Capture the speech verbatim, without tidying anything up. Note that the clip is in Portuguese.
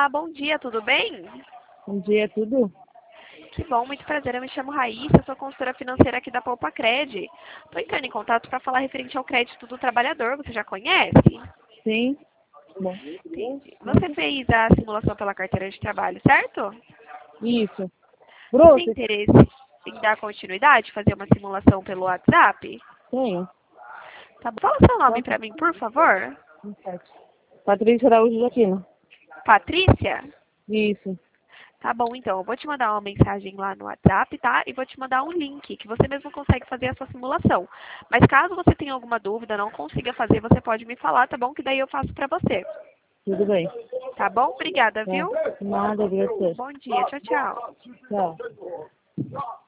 Olá, bom dia, tudo bem? Bom dia, tudo? Que bom, muito prazer. Eu me chamo Raíssa, sou consultora financeira aqui da Poupa Cred. Estou entrando em contato para falar referente ao crédito do trabalhador. Você já conhece? Sim. Bom. Entendi. Você fez a simulação pela carteira de trabalho, certo? Isso. Você tem Bruce? interesse em dar continuidade, fazer uma simulação pelo WhatsApp? Tenho. Tá bom. Fala seu nome para mim, por favor. Patrícia Araújo de Aquino. Patrícia? Isso. Tá bom, então. Eu vou te mandar uma mensagem lá no WhatsApp, tá? E vou te mandar um link que você mesmo consegue fazer a sua simulação. Mas caso você tenha alguma dúvida, não consiga fazer, você pode me falar, tá bom? Que daí eu faço pra você. Tudo bem. Tá bom? Obrigada, Tá. viu? Nada, agradecer. Bom dia. Tchau, tchau. Tchau.